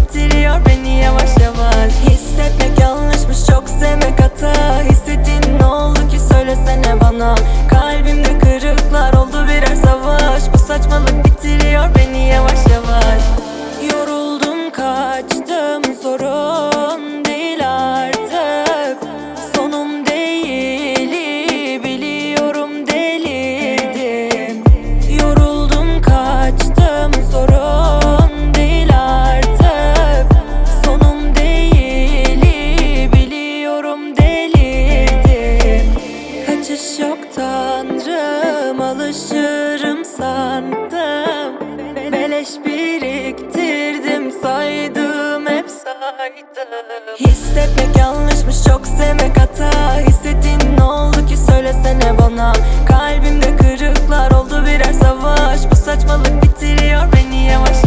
bitiriyor beni yavaş yavaş. Hissetmek yanlışmış, çok sevmek hata. Hissettiğin ne oldu ki söylesene bana. Kalbimde kırıklar oldu birer savaş. Bu saçmalık bitiriyor beni yavaş yavaş. Yoruldum, kaçtım, sorun değil artık. Sonum değil, biliyorum, delirdim. Yoruldum, kaçtım, sorun değil artık. Sonum değil, biliyorum, delirdim. Kaçış yok tanrım, alışırım sandım. Beleş biriktirdim, saydım, hep saydım. Hissetmek yanlışmış, çok sevmek hata. Hissettiğin ne oldu ki söylesene bana. Kalbimde kırıklar oldu birer savaş. Bu saçmalık bitiriyor beni yavaş